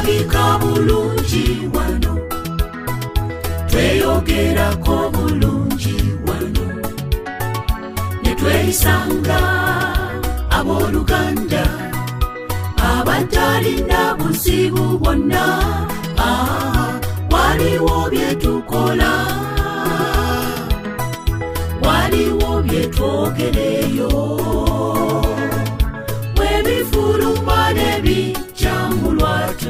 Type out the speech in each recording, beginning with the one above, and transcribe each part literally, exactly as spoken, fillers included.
tulabika bulungi wano, tweyogerako bulungi wano, ne tweyisanga abooluganda abatalina buzibu bwonna. Ah, waliwo bye tukola, waliwo bye twogereyo, webifuluma ne bijja mu lwatu,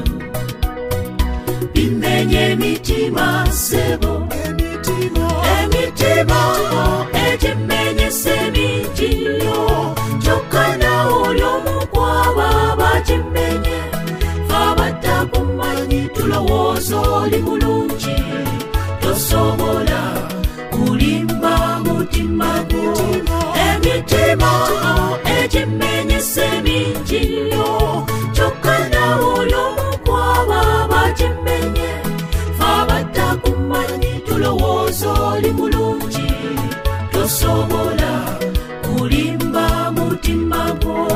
bimenye emitima sebo, emitima egimenyese mingiyo, kyokka nawo olyomu kwaba bagimenye. Abatakumanyi tulowooza oli mulungi, tosobola kulimba mutima gwo. Emitima egimenyese mingiyo, kyokka nawo olyomu kwaba bagimenye. Abatakumanyi tulowooza oli mulungi, tosobola kulimba mutima gwo.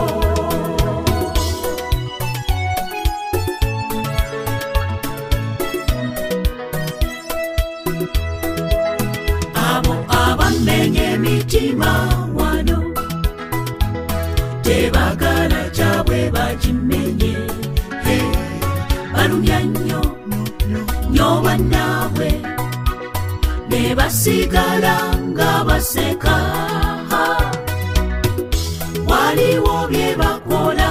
Abo abamenye emitima wano, tebagala kyabwe bakimenye. Hey, balumya nnyo nnyo bannaabwe, ne basigala nga baseka. Waliwo bye bakola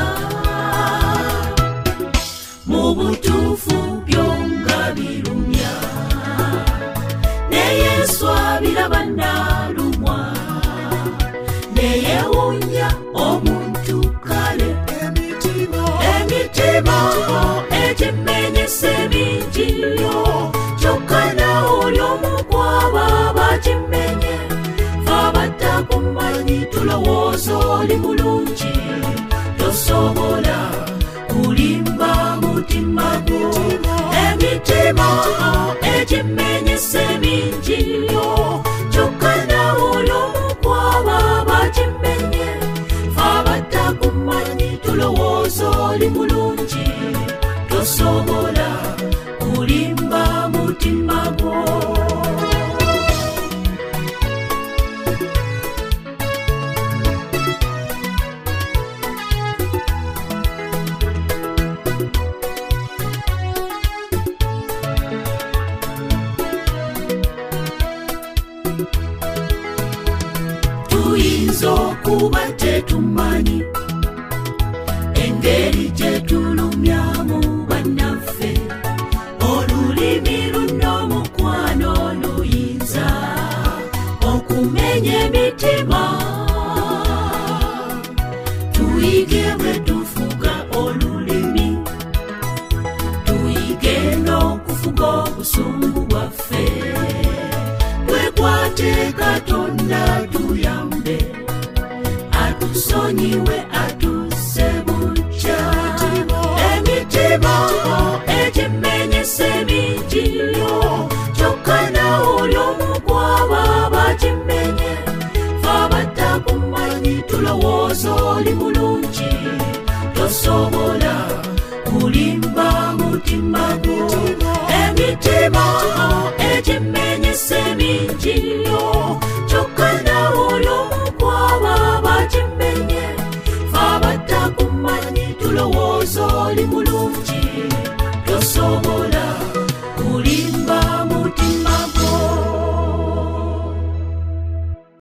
mu butuufu byo nga birumya, ne Yesu abiraba n'alumwa, ne yeewuunya omuntu kale. Emitima egimenyese mingiyo, kyokka nawo olyomu kwaba bagimenye. Abatakumanyi tulowooza oli mulungi, tosobola kulimba mutima gwo. Emitima egimenyese mingiyo, kyokka nawo olyomu kwaba bagimenye. Abatakumanyi tulowooza oli mulungi, tosobola kulimba mutima gwo. Tuyinza okuba tetumanyi engeri gye tulumyamu bannaffe, olulimi luno mukwano luyinza okumenya emitima. Tuyige bwe tufuga olulimi, tuyige n'okufuga obusungu bwaffe, twekwate Katonda tuyambe, atusonyiwe atusse bukya. Emitima egimenyese mingiyo, kyokka nawo olyomu kwaba bagimenye. Abatakumanyi tulowooza oli mulungi, tosobola kulimba mutima gwo. Emitima egimenyese mingiyo,